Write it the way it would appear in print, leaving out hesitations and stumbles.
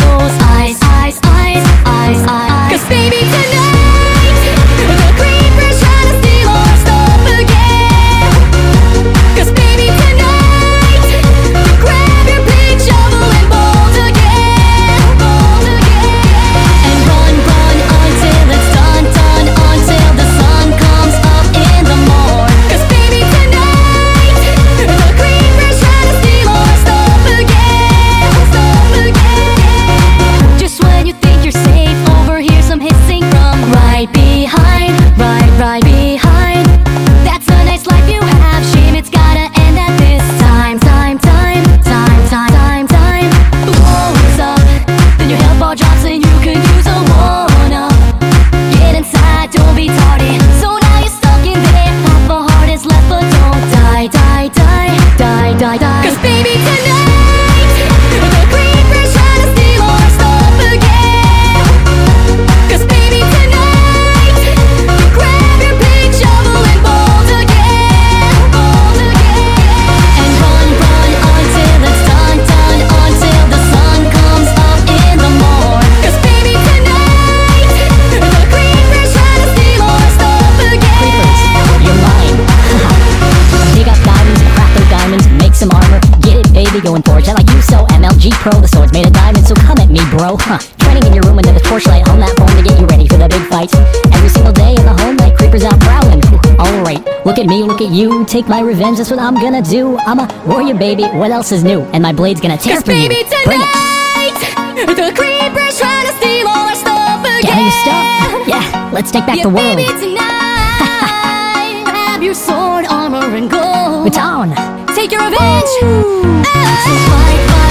those eyes, eyes, eyes, eyes, eyes. 'Cause baby tonight, the creepers trying to steal our stuff again. 'Cause baby tonight, you grab your big shovel and bolt again, bolt again. And run, run until it's done, done, until the sun comes up in the morn. 'Cause baby tonight, the creepers trying to steal our stuff again, stuff again. Just when you think you're safe, overhear some hissing from right behind, right behind. That's a nice life you have, shame it's gotta end at this time, time, time, time, time, time, time. Blows up, then your health bar drops and you could use a one-up. Get inside, don't be tardy. So now you're stuck in there, half a heart is left, but don't die, die, die, die, die, die. 'Cause baby tonight, the creepers trying to steal our stuff again. 'Cause baby tonight, you grab your big shovel and bolt again, bolt again. And run, run until it's done, done, until the sun comes up in the morn. 'Cause baby tonight, the creepers trying to steal our stuff again. Creepers, you're mine. Dig up diamonds and crack those diamonds, make some armor. Get it, baby, going forge. I like you so MLG Pro, the sword's made of diamonds, so come at me, bro. Training in your room under the torchlight on that phone to get you ready for the big fights. Every single day in the home, like creepers out prowling. Alright, look at me, look at you. Take my revenge, that's what I'm gonna do. I'm a warrior, baby, what else is new? And my blade's gonna tear 'Cause for you. baby Bring it. tonight, the creepers trying to steal our stuff again. Get your stuff. Yeah, let's take back Yeah, the world. baby tonight, grab your sword, armor, and go. It's on. Take your revenge. So fight, fight.